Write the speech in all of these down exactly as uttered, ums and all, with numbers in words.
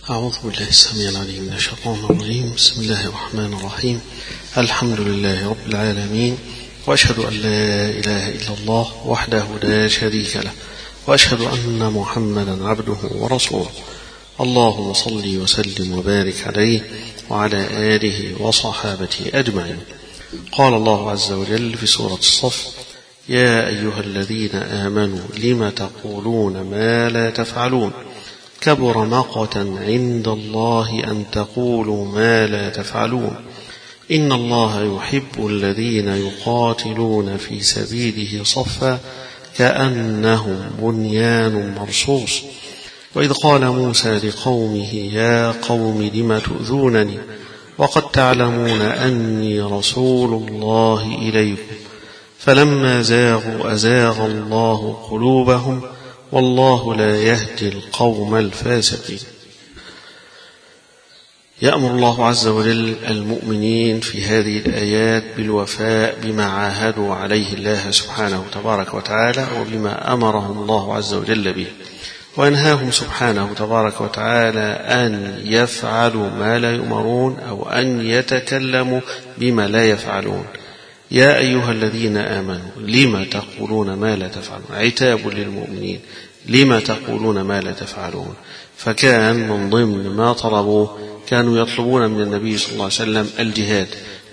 أعوذ بالله السميع العليم من الشيطان الرجيم. بسم الله الرحمن الرحيم. الحمد لله رب العالمين، وأشهد أن لا إله إلا الله وحده لا شريك له، وأشهد أن محمدا عبده ورسوله. اللهم صل وسلم وبارك عليه وعلى آله وصحابته أجمعين. قال الله عز وجل في سورة الصف: يا أيها الذين آمنوا لم تقولون ما لا تفعلون كبر مقتا عند الله أن تقولوا ما لا تفعلون إن الله يحب الذين يقاتلون في سبيله صفا كأنهم بنيان مرصوص. وإذ قال موسى لقومه يا قوم لم تؤذونني وقد تعلمون أني رسول الله إليكم فلما زاغوا أزاغ الله قلوبهم والله لا يهدي القوم الفاسقين. يأمر الله عز وجل المؤمنين في هذه الآيات بالوفاء بما عاهدوا عليه الله سبحانه تبارك وتعالى وبما أمرهم الله عز وجل به، وأنهاهم سبحانه تبارك وتعالى أن يفعلوا ما لا يؤمرون أو أن يتكلموا بما لا يفعلون. يا أيها الذين آمنوا لم تقولون ما لا تفعلون، عتاب للمؤمنين، لم تقولون ما لا تفعلون. فكان من ضمن ما طلبوه كانوا يطلبون من النبي صلى الله عليه وسلم الجهاد،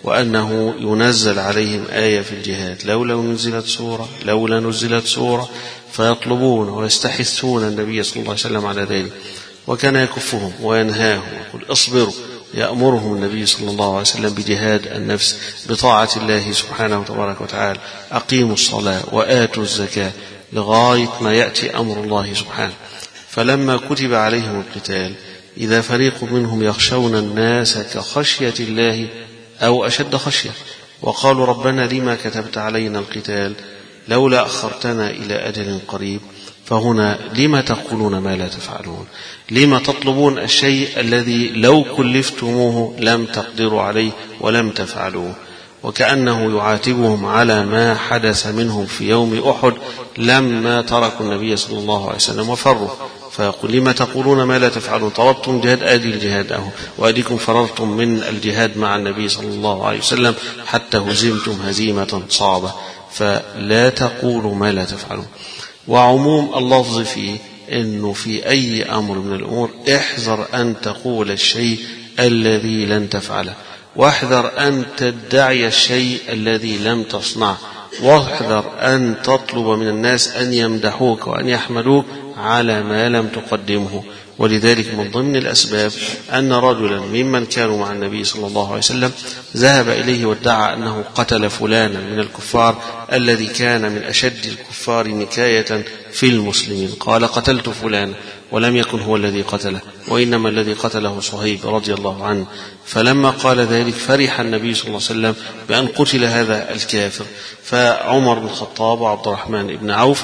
وأنه ينزل عليهم آية في الجهاد، لولا نزلت سورة لولا نزلت سورة فيطلبون ويستحثون النبي صلى الله عليه وسلم على ذلك، وكان يكفهم وينهاهم ويقول اصبروا. يأمرهم النبي صلى الله عليه وسلم بجهاد النفس بطاعة الله سبحانه تبارك وتعالى، أقيموا الصلاة وآتوا الزكاة لغاية ما يأتي أمر الله سبحانه. فلما كتب عليهم القتال إذا فريق منهم يخشون الناس كخشية الله أو أشد خشية، وقالوا ربنا لما كتبت علينا القتال لولا أخرتنا إلى أجل قريب. فهنا لما تقولون ما لا تفعلون، لما تطلبون الشيء الذي لو كلفتموه لم تقدروا عليه ولم تفعلوه، وكأنه يعاتبهم على ما حدث منهم في يوم أحد لما تركوا النبي صلى الله عليه وسلم وفروا. فيقول لما تقولون ما لا تفعلون، طلبتم جهاد آدي الجهاد أهو، وأديكم فررتم من الجهاد مع النبي صلى الله عليه وسلم حتى هزمتم هزيمة صعبة، فلا تقولوا ما لا تفعلون. وعموم اللفظ فيه أنه في أي أمر من الأمور احذر أن تقول الشيء الذي لن تفعله، واحذر أن تدعي الشيء الذي لم تصنعه، واحذر أن تطلب من الناس أن يمدحوك وأن يحمدوك على ما لم تقدمه. ولذلك من ضمن الأسباب أن رجلا ممن كانوا مع النبي صلى الله عليه وسلم ذهب إليه وادعى أنه قتل فلانا من الكفار الذي كان من أشد الكفار نكاية في المسلمين. قال قتلت فلانا، ولم يكن هو الذي قتله، وإنما الذي قتله صهيب رضي الله عنه. فلما قال ذلك فرح النبي صلى الله عليه وسلم بأن قتل هذا الكافر. فعمر بن الخطاب وعبد الرحمن بن عوف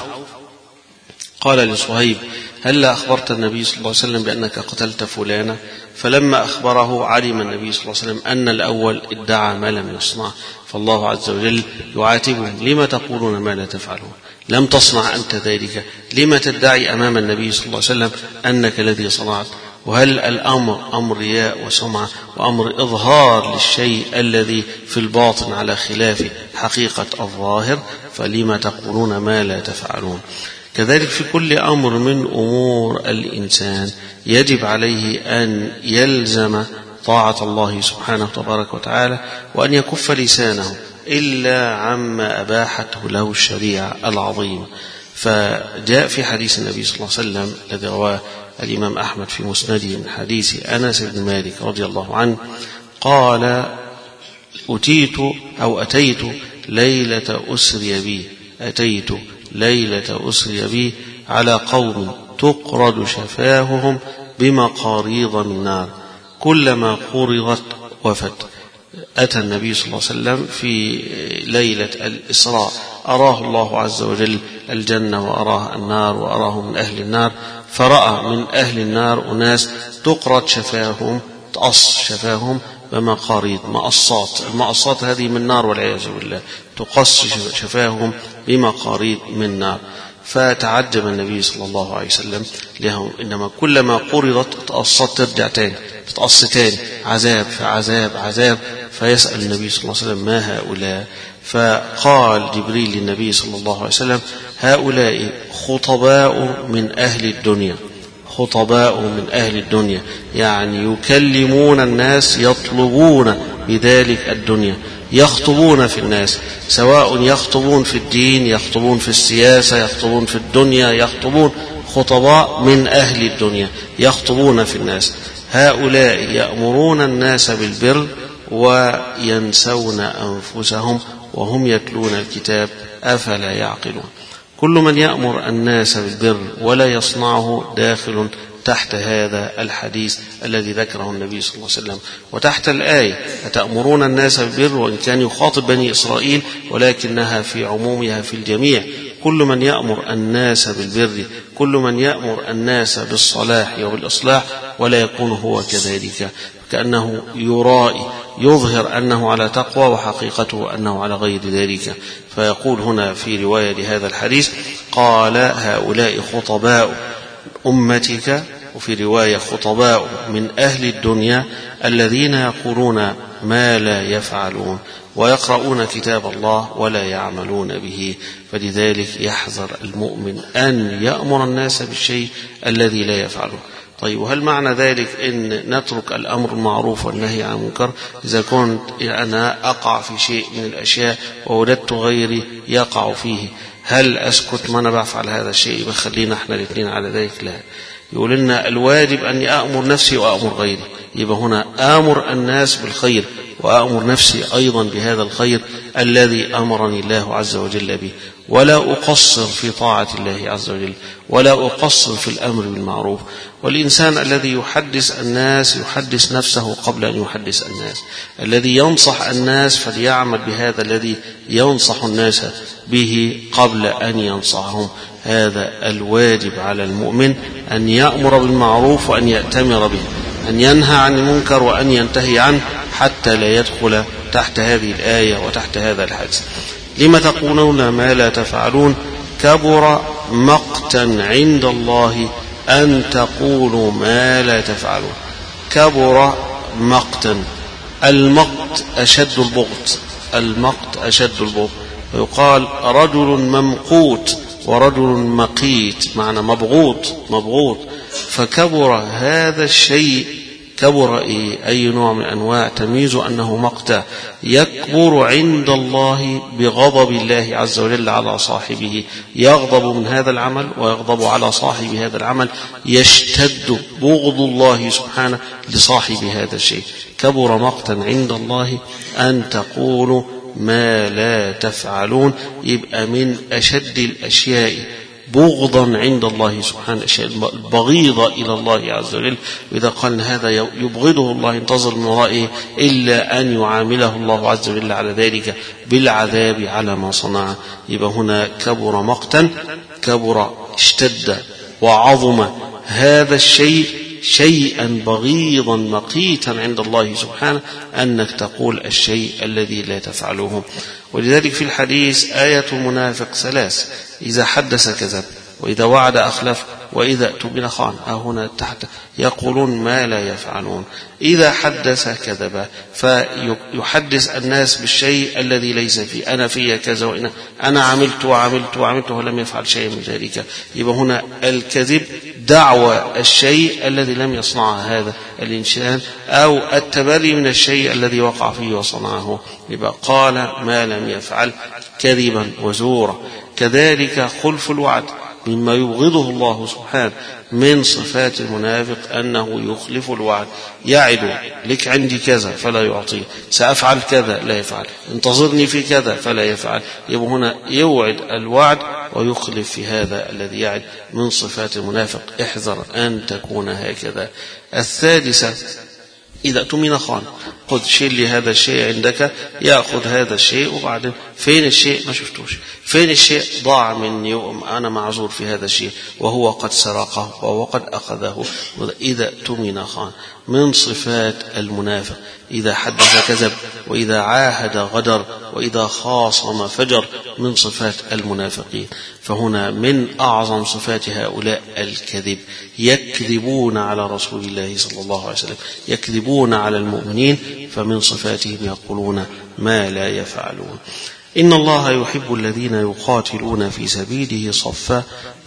قال لصهيب هل أخبرت النبي صلى الله عليه وسلم بأنك قتلت فلانا؟ فلما أخبره علم النبي صلى الله عليه وسلم أن الأول ادعى ما لم يصنع. فالله عز وجل يعاتبهم لما تقولون ما لا تفعلون، لم تصنع أنت ذلك، لما تدعي أمام النبي صلى الله عليه وسلم أنك الذي صنعت؟ وهل الأمر أمر رياء وسمعة وأمر إظهار للشيء الذي في الباطن على خلاف حقيقة الظاهر؟ فلما تقولون ما لا تفعلون. كذلك في كل أمر من أمور الإنسان يجب عليه أن يلزم طاعة الله سبحانه تبارك وتعالى، وأن يكف لسانه إلا عما أباحته له الشريعة العظيمة. فجاء في حديث النبي صلى الله عليه وسلم الذي رواه الإمام أحمد في مسنده من حديث أنس بن مالك رضي الله عنه قال أتيت أو أتيت ليلة أسري بي أتيت ليلة أسري بي على قوم تقرض شفاههم بمقاريض من نار كلما قرضت وفت. أتى النبي صلى الله عليه وسلم في ليلة الإسراء، أراه الله عز وجل الجنة وأراه النار وأراه من أهل النار، فرأى من أهل النار أناس تقرض شفاههم تقص شفاههم بمقاريض مقصات، المقصات هذه من نار والعياذ بالله، تقص شفاههم بمقاريض من نار. فتعجب النبي صلى الله عليه وسلم لهم، إنما كلما قرضت تقصت ترجع تاني تتقص تاني، عذاب فعذاب عذاب. فيسأل النبي صلى الله عليه وسلم ما هؤلاء؟ فقال جبريل للنبي صلى الله عليه وسلم هؤلاء خطباء من أهل الدنيا، خطباء من أهل الدنيا، يعني يكلمون الناس، يطلبون بذلك الدنيا، يخطبون في الناس، سواء يخطبون في الدين، يخطبون في السياسة، يخطبون في الدنيا، يخطبون، خطباء من أهل الدنيا يخطبون في الناس. هؤلاء يأمرون الناس بالبر وينسون أنفسهم وهم يتلون الكتاب أفلا يعقلون. كل من يأمر الناس بالبر ولا يصنعه داخل تحت هذا الحديث الذي ذكره النبي صلى الله عليه وسلم، وتحت الآية أتأمرون الناس بالبر، وإن كان يخاطب بني إسرائيل ولكنها في عمومها في الجميع. كل من يأمر الناس بالبر، كل من يأمر الناس بالصلاح وبالإصلاح ولا يكون هو كذلك، كأنه يرائي يظهر أنه على تقوى وحقيقته أنه على غير ذلك. فيقول هنا في رواية لهذا الحديث قال هؤلاء خطباء أمتك، وفي رواية خطباء من أهل الدنيا الذين يقولون ما لا يفعلون ويقرؤون كتاب الله ولا يعملون به. فلذلك يحذر المؤمن أن يأمر الناس بالشيء الذي لا يفعله. طيب، وهل معنى ذلك أن نترك الأمر المعروف والنهي عن المنكر؟ إذا كنت أنا أقع في شيء من الأشياء ووجدت غيري يقع فيه، هل أسكت ما أنا بفعل هذا الشيء بخلينا احنا الاثنين على ذلك؟ لا، يقول لنا الواجب أن أأمر نفسي وأأمر غيري. يبقى هنا آمر الناس بالخير وأأمر نفسي أيضا بهذا الخير الذي أمرني الله عز وجل به، ولا أقصر في طاعة الله عز وجل، ولا أقصر في الأمر بالمعروف. والإنسان الذي يحدث الناس يحدث نفسه قبل أن يحدث الناس، الذي ينصح الناس فليعمل بهذا الذي ينصح الناس به قبل أن ينصحهم. هذا الواجب على المؤمن، أن يأمر بالمعروف وأن يأتمر به، أن ينهى عن المنكر وأن ينتهي عنه، حتى لا يدخل تحت هذه الآية وتحت هذا الحديث. لم تقولون ما لا تفعلون كبر مقتا عند الله أن تقولوا ما لا تفعلون. كبر مقتا، المقت أشد البغض، المقت أشد البغض. ويقال رجل ممقوت ورجل مقيت، معنى مبغوض مبغوض. فكبر هذا الشيء، كبر إيه؟ أي نوع من أنواع تمييز أنه مقتى، يكبر عند الله بغضب الله عز وجل على صاحبه، يغضب من هذا العمل ويغضب على صاحب هذا العمل، يشتد بغض الله سبحانه لصاحب هذا الشيء. كبر مقتا عند الله أن تقولوا ما لا تفعلون. يبقى من أشد الأشياء بغضا عند الله سبحانه، الأشياء البغيضة إلى الله عز وجل. وإذا قال هذا يبغضه الله انتظر من ورائه إلا أن يعامله الله عز وجل على ذلك بالعذاب على ما صنع. يبقى هنا كبر مقتا، كبر اشتد وعظم هذا الشيء شيئا بغيضا مقيتا عند الله سبحانه أنك تقول الشيء الذي لا تفعله. ولذلك في الحديث آية المنافق ثلاث: إذا حدث كذب، وإذا وعد أخلف، وإذا اؤتمن خان. هنا تحت يقولون ما لا يفعلون. إذا حدث كذب، فيحدث الناس بالشيء الذي ليس فيه، أنا فيه كذا، وإن أنا عملت وعملت وعملت ولم يفعل شيء من ذلك. يبقى هنا الكذب دعوى الشيء الذي لم يصنعه هذا الإنسان، أو التبري من الشيء الذي وقع فيه وصنعه. يبقى قال ما لم يفعل كذبا وزورا. كذلك خلف الوعد مما يبغضه الله سبحانه من صفات المنافق، أنه يخلف الوعد، يعد لك عندي كذا فلا يعطيه، سأفعل كذا لا يفعل، انتظرني في كذا فلا يفعل. يبقى هنا يوعد الوعد ويخلف في هذا الذي يعد من صفات المنافق. احذر أن تكون هكذا. الثالثة إذا اؤتمن خان، خذ شيء لهذا الشيء عندك، يأخذ هذا الشيء وبعدين فين الشيء؟ ما شفتوش. فين الشيء؟ ضاع مني وأنا معذور في هذا الشيء، وهو قد سرقه وهو قد أخذه. إذا اؤتمن خان، من صفات المنافق. إذا حدث كذب، وإذا عاهد غدر، وإذا خاصم فجر، من صفات المنافقين. فهنا من أعظم صفات هؤلاء الكذب، يكذبون على رسول الله صلى الله عليه وسلم، يكذبون على المؤمنين، فمن صفاتهم يقولون ما لا يفعلون. إن الله يحب الذين يقاتلون في سبيله صفا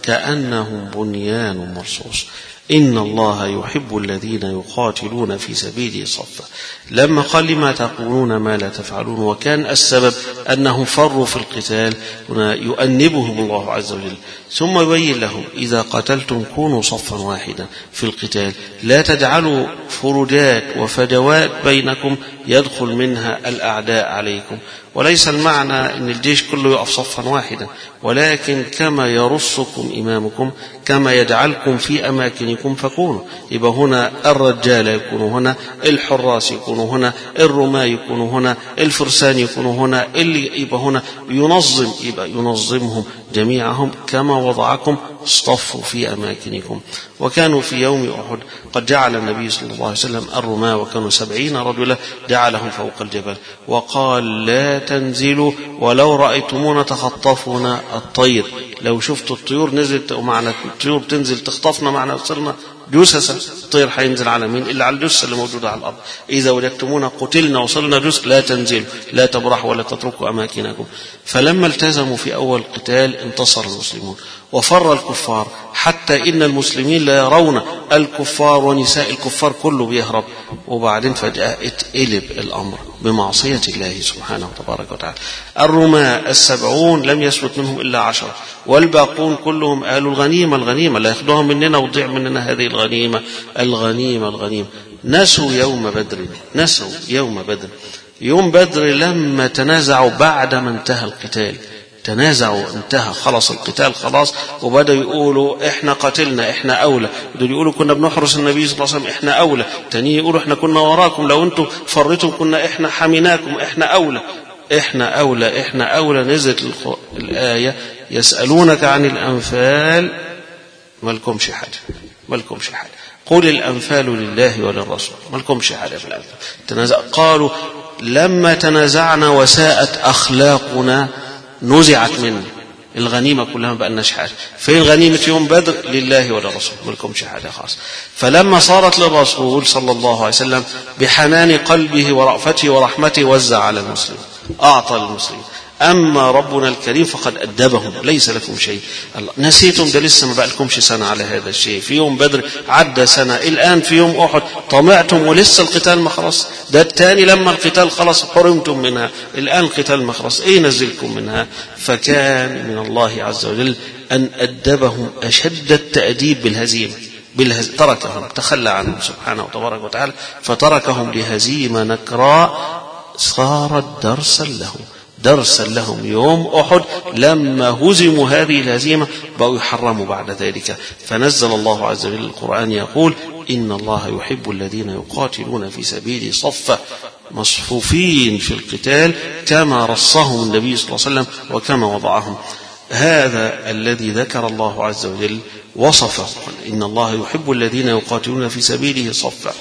كأنهم بنيان مرصوص. إن الله يحب الذين يقاتلون في سبيله صفا. لما قال لما تقولون ما لا تفعلون، وكان السبب أنهم فروا في القتال، هنا يؤنبهم الله عز وجل، ثم يبين لهم إذا قتلتم كونوا صفا واحدا في القتال، لا تجعلوا فرجات وفجوات بينكم يدخل منها الأعداء عليكم. وليس المعنى أن الجيش كله يقف صفا واحدا، ولكن كما يرصكم إمامكم كما يجعلكم في أماكنكم فكونوا. يبقى هنا الرجال يكونوا هنا، الحراس يكونوا هنا، الرماة يكونوا هنا، الفرسان يكونوا هنا، اللي يبقى هنا ينظم، يبقى ينظمهم جميعهم كما وضعكم اصطفوا في أماكنكم. وكانوا في يوم أحد قد جعل النبي صلى الله عليه وسلم الرماة، وكانوا سبعين رجلا، جعلهم فوق الجبل وقال لا تنزلوا ولو رأيتمونا تخطفنا الطير. لو شفتوا الطيور نزلت ومعنى الطيور بتنزل تخطفنا، معنى صرنا جثثا، الطير حينزل على مين؟ إلا على الجثة اللي موجودة على الأرض. إذا وجدتمونا قتلنا وصلنا جثث لا تنزلوا، لا تبرحوا ولا تتركوا أماكنكم. فلما التزموا في أول القتال انتصر المسلمون وفر الكفار، حتى إن المسلمين لا يرون الكفار ونساء الكفار كله بيهرب. وبعدين فجأة اتقلب الأمر بمعصية الله سبحانه وتبارك وتعالى. الرماة السبعون لم يثبت منهم إلا عشرة، والباقون كلهم قالوا الغنيمة الغنيمة لا ياخدوها مننا وتضيع مننا هذه الغنيمة الغنيمة الغنيمة. نسوا يوم بدر، نسوا يوم بدر. يوم بدر لما تنازعوا بعد ما انتهى القتال، تنازعوا انتهى خلاص القتال خلاص، وبدأوا يقولوا احنا قتلنا احنا اولى، بدأوا يقولوا كنا بنحرس النبي صلى الله عليه وسلم احنا اولى، تاني يقولوا احنا كنا وراكم لو انتم فرتم كنا احنا حميناكم احنا اولى، احنا اولى احنا اولى. نزلت الآية يسألونك عن الأنفال، ما لكمش حاجة، ما لكمش حاجة، قل الأنفال لله وللرسول، ما لكمش حاجة في الأنفال. تنازع قالوا لما تنازعنا وساءت أخلاقنا نزعت منه الغنيمة كلها، ما بقناش حاجة. فين غنيمة يوم بدر؟ لله وللرسول، ما لكمش حاجة خاص. فلما صارت للرسول صلى الله عليه وسلم بحنان قلبه ورأفته ورحمته وزع على المسلمين، أعطى للمسلمين. أما ربنا الكريم فقد أدبهم، ليس لكم شيء. نسيتم ده لسه ما بقالكمش سنة على هذا الشيء، في يوم بدر عدى سنة، الآن في يوم أحد طمعتم ولسه القتال ما خلص، ده الثاني لما القتال خلص حرمتم منها، الآن القتال ما خلص، إيه نزلكم منها؟ فكان من الله عز وجل أن أدبهم أشد التأديب بالهزيمة، بالهز... تركهم، تخلى عنهم سبحانه وتبارك وتعالى، فتركهم لهزيمة نكراء صارت درسا لهم، درسا لهم يوم أحد لما هزموا هذه الهزيمة بقوا يحرموا بعد ذلك. فنزل الله عز وجل القرآن يقول إن الله يحب الذين يقاتلون في سبيله صفا مصفوفين في القتال كما رصهم النبي صلى الله عليه وسلم وكما وضعهم. هذا الذي ذكر الله عز وجل وصفه، إن الله يحب الذين يقاتلون في سبيله صفا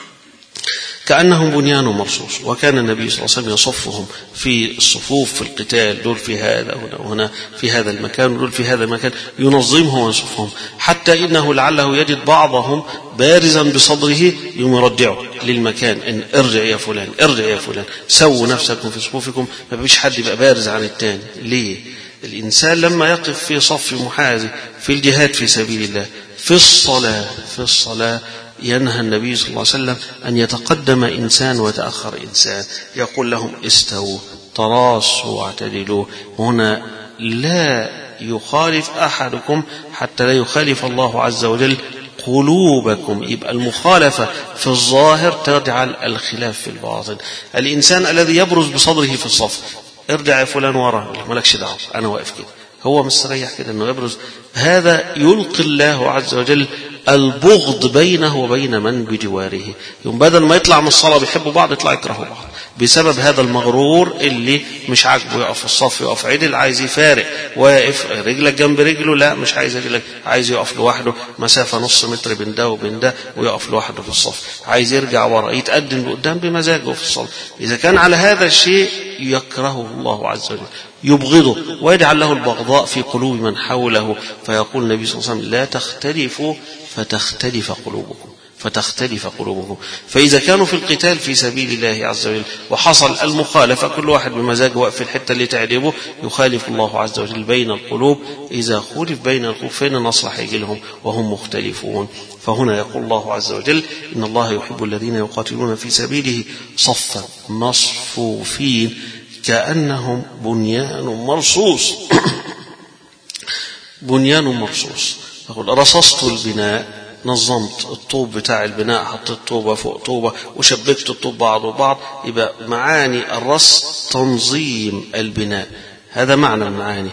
كأنهم بنيان مرصوص. وكان النبي صلى الله عليه وسلم يصفهم في الصفوف في القتال، دول في هذا هنا وهنا في هذا المكان ودول في هذا المكان، ينظمهم ويصفهم، حتى إنه لعله يجد بعضهم بارزا بصدره يمرجعه للمكان، إن ارجع يا فلان ارجع يا فلان، سووا نفسكم في صفوفكم، ما بيش حد يبقى بارز عن التاني. ليه؟ الإنسان لما يقف في صف محاذي في الجهاد في سبيل الله، في الصلاة في الصلاة ينهى النبي صلى الله عليه وسلم أن يتقدم إنسان ويتأخر إنسان، يقول لهم استووا تراصوا واعتدلوا. هنا لا يخالف أحدكم حتى لا يخالف الله عز وجل قلوبكم. يبقى المخالفة في الظاهر تجعل الخلاف في الباطن. الإنسان الذي يبرز بصدره في الصف، ارجع يا فلان ورا، مالكش دعوة أنا واقف كده، هو مستريح كده انه يبرز، هذا يلقي الله عز وجل البغض بينه وبين من بجواره. يوم بدل ما يطلع من الصلاة بيحبوا بعض يطلع يكرهوا بعض بسبب هذا المغرور اللي مش عاجبه يقف في الصف، يقف عدل، عايز يفارق، واقف رجلك جنب رجله، لا مش عايز رجلك، عايز يقف لوحده مسافة نص متر بين ده وبين ده ويقف لوحده في الصف، عايز يرجع ورا، يتقدم لقدام بمزاجه في الصلاة. إذا كان على هذا الشيء يكرهه الله عز وجل، يبغضه ويجعل له البغضاء في قلوب من حوله. فيقول النبي صلى الله عليه وسلم لا تختلفوا فتختلف قلوبكم فتختلف قلوبهم. فإذا كانوا في القتال في سبيل الله عز وجل وحصل المخالفة، كل واحد بمزاجه وقف في الحتة اللي تعجبه، يخالف الله عز وجل بين القلوب. إذا خولف بين القلوب فين النصر هيجي لهم وهم مختلفون؟ فهنا يقول الله عز وجل إن الله يحب الذين يقاتلون في سبيله صفا مصفوفين كأنهم بنيان مرصوص. بنيان مرصوص. يقول رصصت البناء، نظمت الطوب بتاع البناء، حطيت طوبة فوق طوبة وشبكت الطوب بعض وبعض. يبقى معاني الرص تنظيم البناء، هذا معنى المعاني.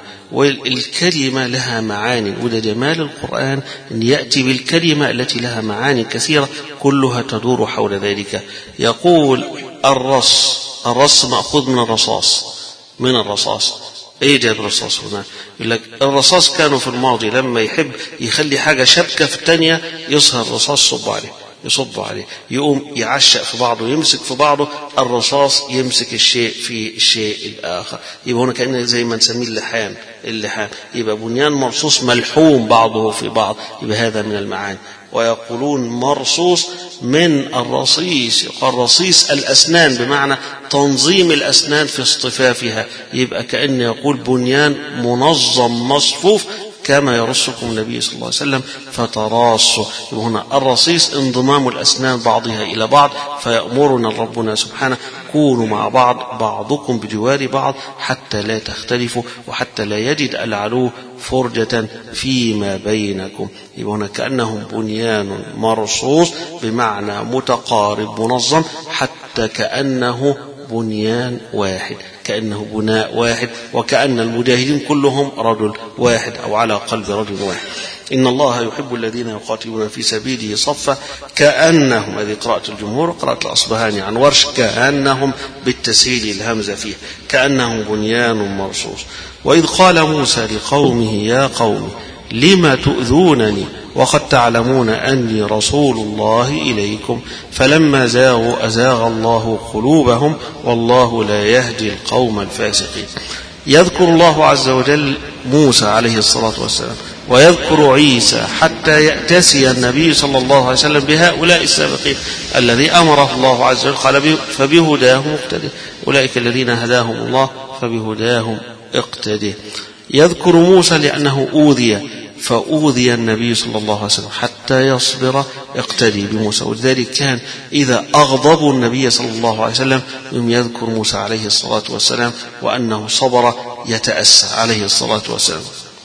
والكلمة لها معاني، وده جمال القرآن أن يأتي بالكلمة التي لها معاني كثيرة كلها تدور حول ذلك. يقول الرص، الرص مأخوذ من الرصاص، من الرصاص. ايه جاب الرصاص هنا؟ يقول لك الرصاص كانوا في الماضي لما يحب يخلي حاجة شبكة في الثانية يصهر الرصاص صب عليه، يصب عليه، يقوم يعشق في بعضه، يمسك في بعضه، الرصاص يمسك الشيء في الشيء الآخر. يبقى هنا كأنه زي ما نسميه اللحام، اللحام يبقى بنيان مرصوص ملحوم بعضه في بعض، يبقى هذا من المعاني. ويقولون مرصوص من الرصيص، يقال رصيص الأسنان بمعنى تنظيم الأسنان في اصطفافها. يبقى كأن يقول بنيان منظم مصفوف كما يرصكم النبي صلى الله عليه وسلم فتراصوا. هنا الرصيص انضمام الأسنان بعضها إلى بعض. فيأمرنا ربنا سبحانه كونوا مع بعض بعضكم بجوار بعض حتى لا تختلفوا وحتى لا يجد العدو فرجة فيما بينكم. يبقى هنا كأنهم بنيان مرصوص بمعنى متقارب منظم، حتى كأنه بنيان واحد، كأنه بناء واحد، وكأن المجاهدين كلهم رجل واحد أو على قلب رجل واحد. إن الله يحب الذين يقاتلون في سبيله صفا كأنهم، هذه قراءة الجمهور وقراءة الأصبهاني عن ورش، كأنهم بالتسهيل الهمزة فيه، كأنهم بنيان مرصوص. وإذ قال موسى لقومه يا قوم لم تؤذونني وقد تعلمون أني رسول الله إليكم فلما زاغوا أزاغ الله قلوبهم والله لا يهدي القوم الفاسقين. يذكر الله عز وجل موسى عليه الصلاة والسلام ويذكر عيسى حتى يأتسي النبي صلى الله عليه وسلم بهؤلاء السابقين الذي أمره الله عز وجل قال فبهداهم اقتدي، أولئك الذين هداهم الله فبهداهم اقتدي. يذكر موسى لأنه أوذي فأوذي النبي صلى الله عليه وسلم حتى يصبر اقتدي بموسى. ولذلك كان إذا أغضبوا النبي صلى الله عليه وسلم يذكر موسى عليه الصلاة والسلام وأنه صبر يتأسى عليه الصلاة والسلام.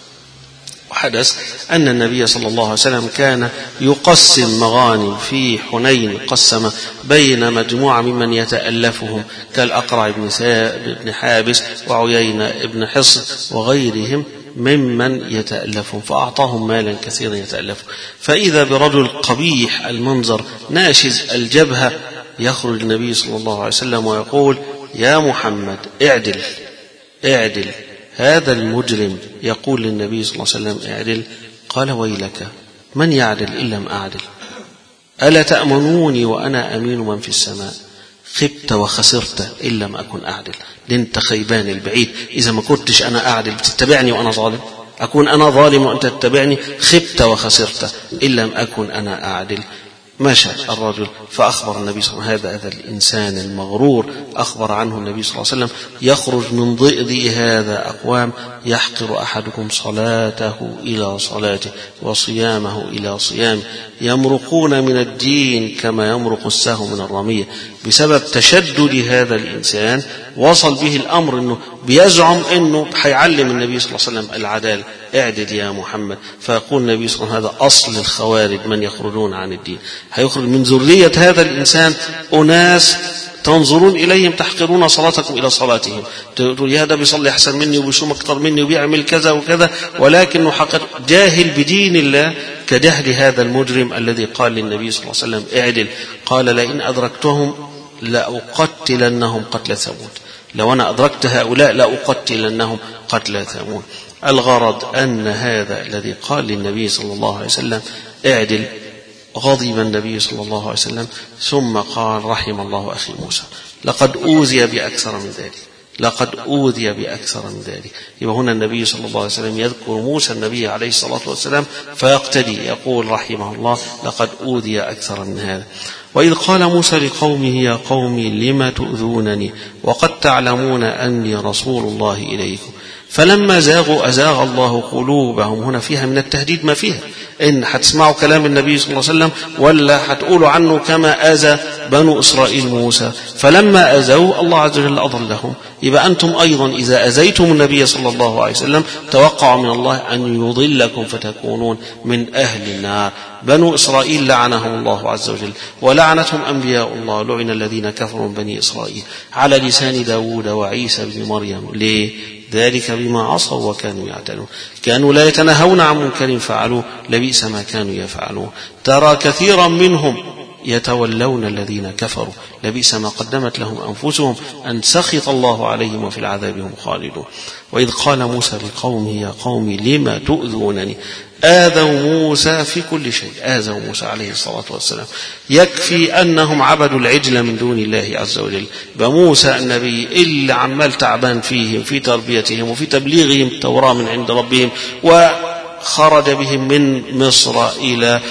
وحدث أن النبي صلى الله عليه وسلم كان يقسم مغانم في حنين، قسم بين مجموعة ممن يتألفهم كالأقرع بن حابس وعيينة بن حصن وغيرهم ممن يتألفهم، فأعطاهم مالا كثيرا يتألفهم. فإذا برجل قبيح المنظر ناشز الجبهة يخرج النبي صلى الله عليه وسلم ويقول يا محمد اعدل اعدل. هذا المجرم يقول للنبي صلى الله عليه وسلم اعدل. قال ويلك من يعدل إن لم أعدل؟ ألا تأمنوني وأنا أمين من في السماء؟ خبت وخسرت إن لم أكن أعدل. لنت خيبان البعيد، إذا ما كنتش أنا أعدل بتتبعني وأنا ظالم، أكون أنا ظالم وأنت تتبعني، خبت وخسرت إن لم أكن أنا أعدل. مشى الرجل فأخبر النبي صلى الله عليه وسلم هذا هذا الإنسان المغرور، أخبر عنه النبي صلى الله عليه وسلم يخرج من ضئضئ هذا أقوام يحقر أحدكم صلاته إلى صلاته وصيامه إلى صيامه، يمرقون من الدين كما يمرق السهم من الرمية. بسبب تشدد هذا الإنسان وصل به الأمر أنه بيزعم أنه حيعلم النبي صلى الله عليه وسلم العدالة، اعدل يا محمد. فيقول النبي صلى الله عليه وسلم هذا أصل الخوارج من يخرجون عن الدين، هيخرج من ذرية هذا الإنسان أناس تنظرون إليهم تحقرون صلاتكم إلى صلاتهم، تقول يا ده بيصلي أحسن مني وبيصوم أكثر مني وبيعمل كذا وكذا، ولكنه حقيقة جاهل بدين الله كجهل هذا المجرم الذي قال للنبي صلى الله عليه وسلم اعدل، قال لئن أدركتهم لأقتلنهم قتل ثمود، لو أنا أدركت هؤلاء لأقتلنهم قتل ثمود. الغرض أن هذا الذي قال للنبي صلى الله عليه وسلم اعدل غضب النبي صلى الله عليه وسلم، ثم قال رحم الله أخي موسى لقد أوذي بأكثر من ذلك، لقد أوذي بأكثر من ذلك. يبقى هنا النبي صلى الله عليه وسلم يذكر موسى النبي عليه الصلاة والسلام فيقتدي يقول رحمه الله لقد أوذي أكثر من هذا. وإذ قال موسى لقومه يا قوم لم تؤذونني وقد تعلمون أني رسول الله إليكم فلما زاغوا أزاغ الله قلوبهم. هنا فيها من التهديد ما فيها، إن هتسمعوا كلام النبي صلى الله عليه وسلم ولا هتقولوا عنه كما آذى بنو إسرائيل موسى، فلما أذوا الله عز وجل أضلهم. يبقى أنتم أيضا إذا أذيتم النبي صلى الله عليه وسلم توقعوا من الله أن يضلكم فتكونون من أهل النار. بنو إسرائيل لعنهم الله عز وجل ولعنتهم أنبياء الله، لعن الذين كفروا من بني إسرائيل على لسان داود وعيسى بن مريم. ليه؟ ذلك بما عصوا وكانوا يعتدون، كانوا لا يتناهون عن منكر فعلوه لبئس ما كانوا يفعلون. ترى كثيرا منهم يتولون الذين كفروا لبئس ما قدمت لهم أنفسهم أن سخط الله عليهم وفي العذاب هم خالدون. وإذ قال موسى لقومه يا قوم لما تؤذونني، آذوا موسى في كل شيء، آذوا موسى عليه الصلاة والسلام. يكفي أنهم عبدوا العجل من دون الله عز وجل. بموسى النبي اللي عمال تعبان فيهم في تربيتهم وفي تبليغهم التوراة من عند ربهم، وخرج بهم من مصر إلى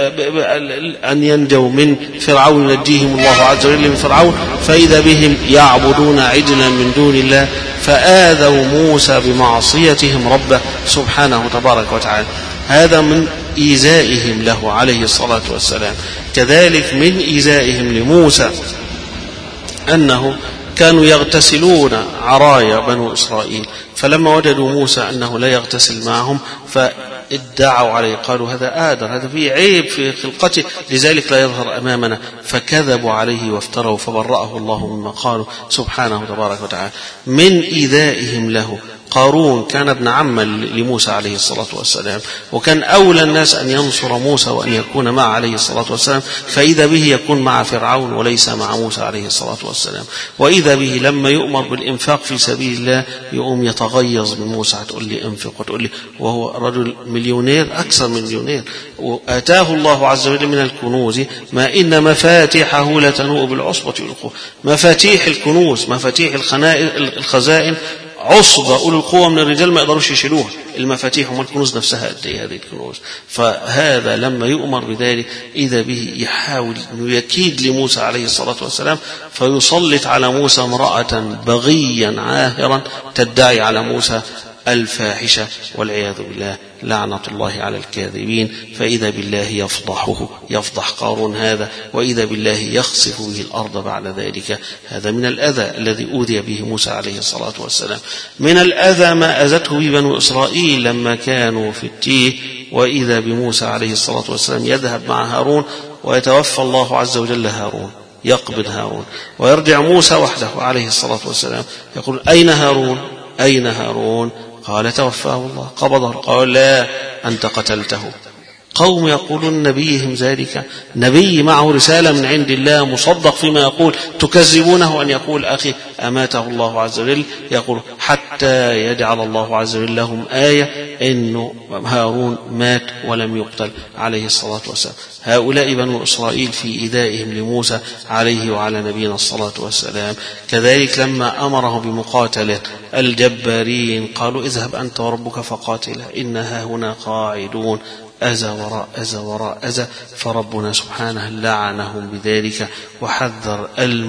أن ينجوا من فرعون ينجيهم الله عز وجل من فرعون، فإذا بهم يعبدون عجلا من دون الله فآذوا موسى بمعصيتهم ربه سبحانه تبارك وتعالى. هذا من إيذائهم له عليه الصلاة والسلام. كذلك من إيذائهم لموسى أنه كانوا يغتسلون عرايا بنو إسرائيل، فلما وجدوا موسى أنه لا يغتسل معهم فادعوا عليه، قالوا هذا آدر، هذا فيه عيب في خلقته لذلك لا يظهر أمامنا، فكذبوا عليه وافتروا فبرأه الله مما قالوا سبحانه تبارك وتعالى. من إيذائهم له قارون كان ابن عم لموسى عليه الصلاة والسلام، وكان أولى الناس أن ينصر موسى وأن يكون معه عليه الصلاة والسلام، فإذا به يكون مع فرعون وليس مع موسى عليه الصلاة والسلام. وإذا به لما يؤمر بالإنفاق في سبيل الله يقوم يتغيظ من موسى، تقول لي انفق وتقول لي، وهو رجل مليونير أكثر من مليونير، وآتاه الله عز وجل من الكنوز ما إن مفاتيحه لتنوء بالعصبة والقوة. مفاتيح الكنوز، مفاتيح الخزائن عصبة أولي القوة من الرجال ما يقدروش يشيلوها، المفاتيح وما الكنوز نفسها قد ايه هذه الكنوز. فهذا لما يؤمر بذلك إذا به يحاول أن يكيد لموسى عليه الصلاة والسلام، فيسلط على موسى امرأة بغيا عاهرا تدعي على موسى الفاحشة والعياذ بالله، لعنة الله على الكاذبين. فإذا بالله يفضحه، يفضح قارون هذا، وإذا بالله يخسف به الأرض بعد ذلك. هذا من الأذى الذي أوذي به موسى عليه الصلاة والسلام. من الأذى ما أذته بنو إسرائيل لما كانوا في التيه، وإذا بموسى عليه الصلاة والسلام يذهب مع هارون ويتوفى الله عز وجل هارون، يقبض هارون ويرجع موسى وحده عليه الصلاة والسلام، يقول أين هارون؟ أين هارون؟ قال توفاه الله قبضه. قال لا أنت قتلته. قوم يقولون نبيهم ذلك، نبي معه رسالة من عند الله مصدق فيما يقول، تكذبونه أن يقول أخي أماته الله عز وجل، يقول حتى يجعل الله عز وجل لهم آية إنه هارون مات ولم يقتل عليه الصلاة والسلام. هؤلاء بنو إسرائيل في إيذائهم لموسى عليه وعلى نبينا الصلاة والسلام. كذلك لما أمره بمقاتلة الجبارين قالوا اذهب أنت وربك فقاتلا إنها هنا قاعدون، أذى وراء أذى وراء أذى. فربنا سبحانه لعنهم بذلك وحذر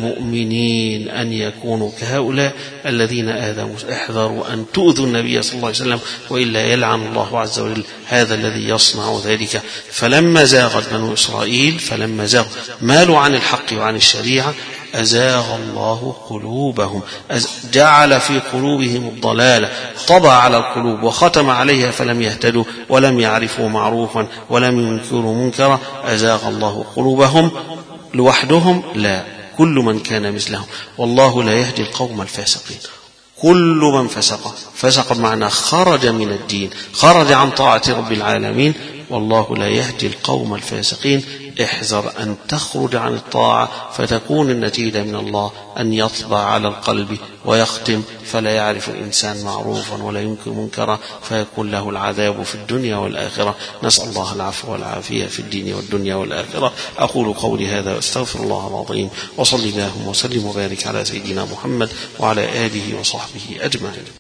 المؤمنين أن يكونوا كهؤلاء الذين آذوا موسى. احذروا أن تؤذوا النبي صلى الله عليه وسلم وإلا يلعن الله عز وجل هذا الذي يصنع ذلك. فلما زاغت بنو إسرائيل، فلما زاغوا مالوا عن الحق وعن الشريعة أزاغ الله قلوبهم، جعل في قلوبهم الضلالة، طبع على القلوب وختم عليها فلم يهتدوا ولم يعرفوا معروفا ولم ينكروا منكرا. أزاغ الله قلوبهم لوحدهم لا، كل من كان مثله، والله لا يهدي القوم الفاسقين. كل من فسق، فسق بمعنى خرج من الدين، خرج عن طاعة رب العالمين، والله لا يهدي القوم الفاسقين. احذر أن تخرج عن الطاعة فتكون النتيجة من الله أن يطبع على القلب ويختم، فلا يعرف الإنسان معروفا ولا ينكر منكرا، فيكون له العذاب في الدنيا والآخرة. نسأل الله العفو والعافية في الدين والدنيا والآخرة. أقول قولي هذا واستغفر الله العظيم، وصلي اللهم وسلم وبارك على سيدنا محمد وعلى آله وصحبه أجمعين.